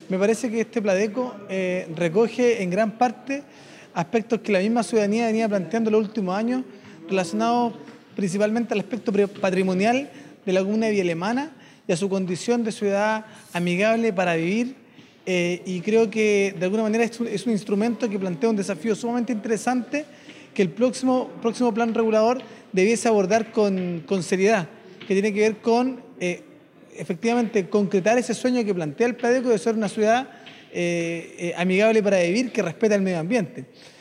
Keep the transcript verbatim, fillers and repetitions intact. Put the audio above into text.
Me parece que este Pladeco eh, recoge en gran parte aspectos que la misma ciudadanía venía planteando en los últimos años, relacionados principalmente al aspecto patrimonial de la comuna de Villa Alemana y a su condición de ciudad amigable para vivir. Eh, y creo que de alguna manera es un, es un instrumento que plantea un desafío sumamente interesante que el próximo, próximo plan regulador debiese abordar con, con seriedad, que tiene que ver con eh, efectivamente concretar ese sueño que plantea el Pladeco de ser una ciudad eh, eh, amigable para vivir, que respeta el medio ambiente.